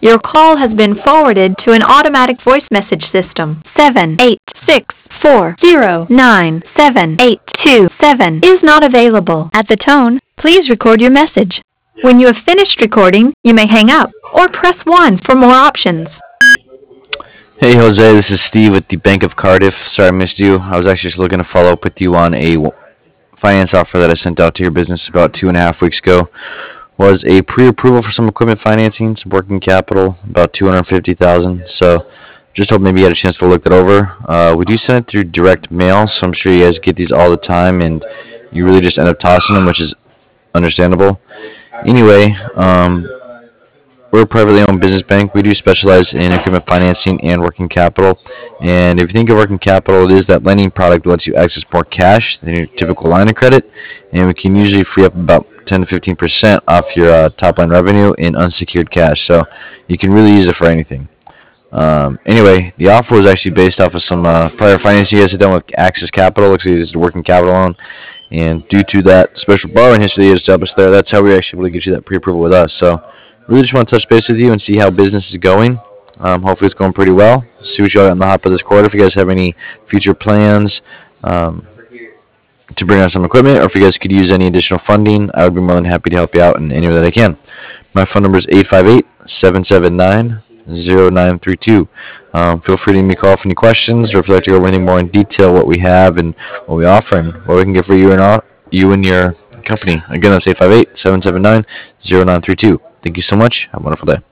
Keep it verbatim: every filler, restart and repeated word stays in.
Your call has been forwarded to an automatic voice message system. seven eight six four zero nine seven eight two seven is not available. At the tone, please record your message. When you have finished recording, you may hang up or press one for more options. Hey Jose, this is Steve with the Bank of Cardiff. Sorry I missed you. I was actually just looking to follow up with you on a w- finance offer that I sent out to your business about two and a half weeks ago. Was a pre-approval for some equipment financing, some working capital, about two hundred fifty thousand dollars. So just hope maybe you had a chance to look that over. Uh, we do send it through direct mail, so I'm sure you guys get these all the time, and you really just end up tossing them, which is understandable. Anyway, um, we're a privately owned business bank. We do specialize in equipment financing and working capital. And if you think of working capital, it is that lending product that lets you access more cash than your typical line of credit. And we can usually free up about ten to fifteen percent off your uh, top line revenue in unsecured cash. So you can really use it for anything. Um, anyway, the offer was actually based off of some uh, prior financing you guys had done with Access Capital. Looks like it's a working capital loan. And due to that special borrowing history you established there, that's how we were actually able to get you that pre-approval with us. So really just want to touch base with you and see how business is going. Um, hopefully it's going pretty well. See what you all got in the hopper this quarter. If you guys have any future plans um, to bring on some equipment, or if you guys could use any additional funding, I would be more than happy to help you out in any way that I can. My phone number is eight five eight, seven seven nine, zero nine three two. Um, feel free to give me a call if any questions, or if you'd like to go over anything more in detail, what we have and what we offer and what we can get for you and all, you and your company. Again, that's eight five eight, seven seven nine, zero nine three two. Thank you so much. Have a wonderful day.